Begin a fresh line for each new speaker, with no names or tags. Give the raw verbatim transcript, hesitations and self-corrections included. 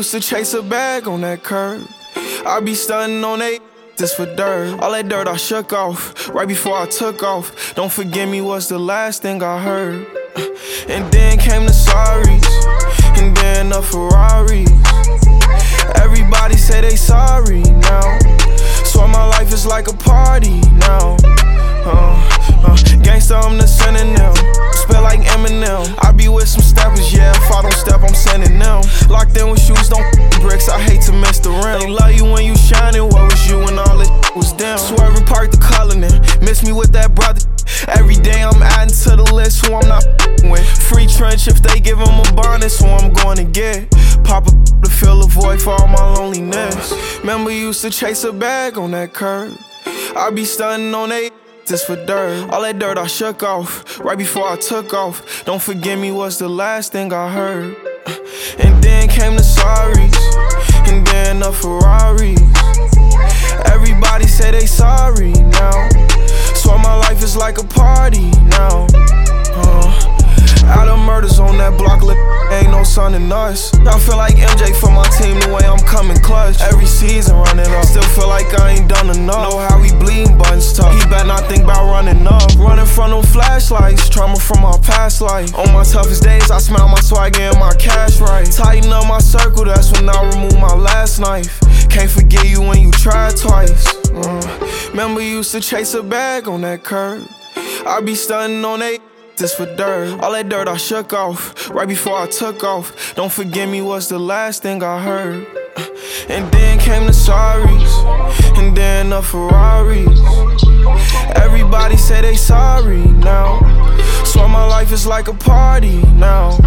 used to chase a bag on that curb. I be stunting on they just for dirt. All that dirt I shook off right before I took off. Don't forgive me was the last thing I heard. And then came the sorries, and then the Ferraris. Everybody say they sorry now. Swear my life is like a party now. Uh, uh, gangsta, I'm the synonym. Spell like Eminem. I be with some steppers, yeah. If I don't step, I'm sending them. Locked in with shoes, don't bricks. I hate to miss the rim. They love you when you shining. What was you when all this was them? Swerving, park the Cullinan. Miss me with that brother. Every day I'm adding to the list who I'm not with. Free trench if they give him a bonus, who I'm going to get. Pop a to fill a void for all my loneliness. Remember you used to chase a bag on that curb. I be stunting on they just for dirt. All that dirt I shook off right before I took off. Don't forgive me was the last thing I heard. And then came the sorries, and then the Ferraris. Everybody say they sorry now. Swear my life is like a party now. uh, Out of murders on that block, look, ain't no son in us. I feel like M J for my team, the way I'm coming clutch. Every season running up, still feel like I ain't done enough. Know how we bleeding, buttons tough. He better not think about running up. Running from them flashlights, trauma from my past life. On my toughest days, I smell my swag and my cash right. Tighten up my circle, that's when I remove my last knife. Can't forget you when you tried twice. uh, Remember you used to chase a bag on that curb. I be stunting on they just for dirt. All that dirt I shook off right before I took off. Don't forgive me was the last thing I heard. And then came the sorries, and then the Ferraris. Everybody say they sorry now. Swear my life is like a party now.